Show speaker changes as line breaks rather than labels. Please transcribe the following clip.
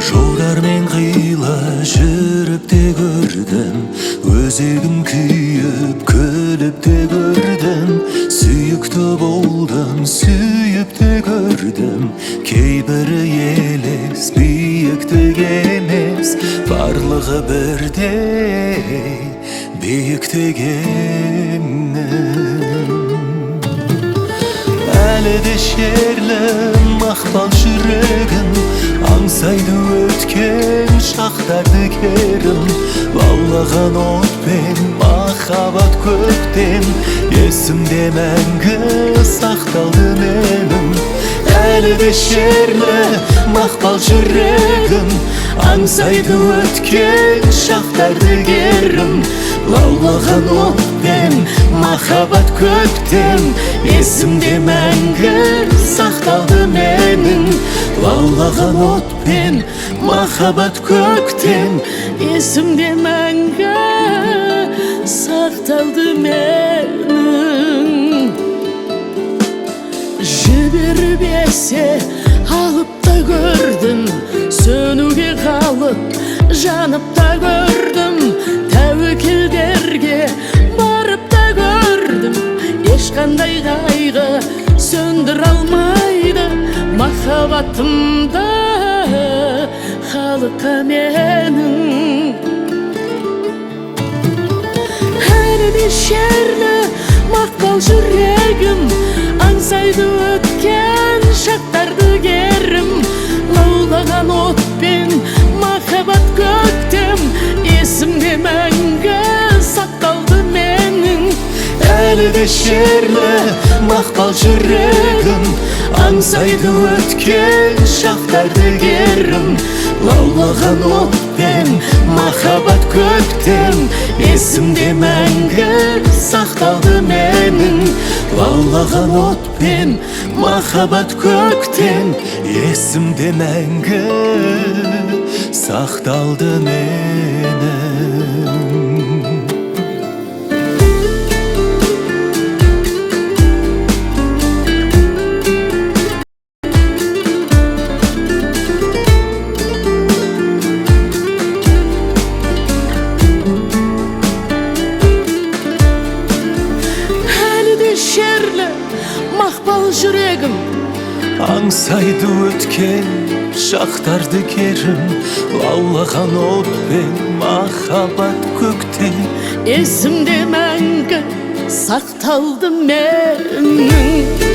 Жолдармен қиыла жүріп те көрдім, өзегім күйіп күліп те көрдім. Сүйікті болдым, сүйіп те көрдім. Кейбірі елес, биіктік емес, барлығы бірдей биіктік емін. Әлі де шерлі мақпал жүрегім аңсайды өткен шақтарды керім. Лаулаған отпен махаббат көктен есімде мәңгі сақталды менің. Әлі де шерлі мақпал жүрегім аңсайды өткен шақтарды керім. Лаулаған отпен махаббат көктен есімде мәңгі сақталды менің. Лаулаған отпен махаббат көктен есімде мәңгі сақталды менің. Жіберіп есе алып та көрдім, сөнуге қалып жанып та көрдім. Тәуекелдерге барып та көрдім, ешқандай қайғы сөндіре алмайды махаббатымды халыққа менің. Әлі де шерлі мақпал жүрегім аңсайды өткен шақтарды керім. Лаулаған отпен махаббат көктем есімде мәңгі сақталды менің. Әлі де шерлі мақпал жүрегім аңсайды өткен шақтарды керім. Лаулаған отпен махаббат көктем есімде мәңгі сақталды менің. Лаулаған отпен махаббат көктен есімде мәңгі сақталды менің. Шерлі мақпал жүрегім аңсайды өткен шақтарды керім. Лаулаған отпен махаббат көктен есімде мәңгі сақталды менің.